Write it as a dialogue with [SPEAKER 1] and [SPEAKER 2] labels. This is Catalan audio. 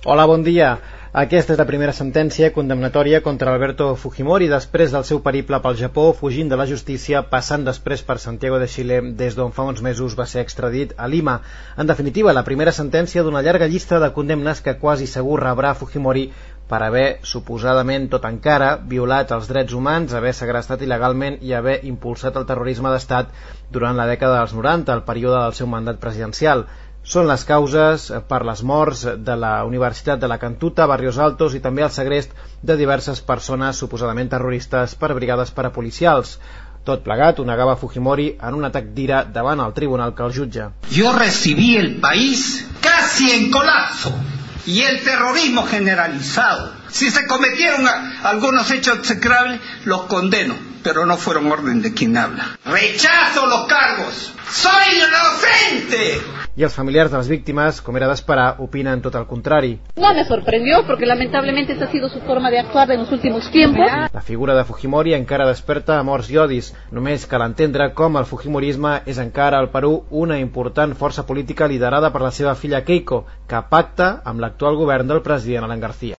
[SPEAKER 1] Hola, bon dia. Aquesta és la primera sentència condemnatòria contra Alberto Fujimori després del seu periple pel Japó, fugint de la justícia, passant després per Santiago de Xile, des d'on fa uns mesos va ser extradit a Lima. En definitiva, la primera sentència d'una llarga llista de condemnes que quasi segur rebrà Fujimori per haver, suposadament tot encara, violat els drets humans, haver segrestat il·legalment i haver impulsat el terrorisme d'estat durant la dècada dels 90, el període del seu mandat presidencial. Són les causes per les morts de la Universitat de la Cantuta, Barrios Altos i també el segrest de diverses persones suposadament terroristes per brigades parapolicials. Tot plegat ho negava Fujimori en un atac d'ira davant el tribunal que el jutja.
[SPEAKER 2] Yo recibí el país casi en colapso y el terrorismo generalizado. Si se cometieron algunos hechos execrables, los condeno, pero no fueron orden de quien habla. Rechazo los cargos. ¡Soy inocente!
[SPEAKER 1] I els familiars de les víctimes, com era d'esperar, opinen tot el contrari.
[SPEAKER 3] No me sorprendió porque lamentablemente esa ha sido su forma de actuar en los últimos tiempos.
[SPEAKER 1] La figura de Fujimori encara desperta amors i odis. Només cal entendre com el fujimorisme és encara al Perú una important força política liderada per la seva filla Keiko, que pacta amb l'actual govern del president Alan García.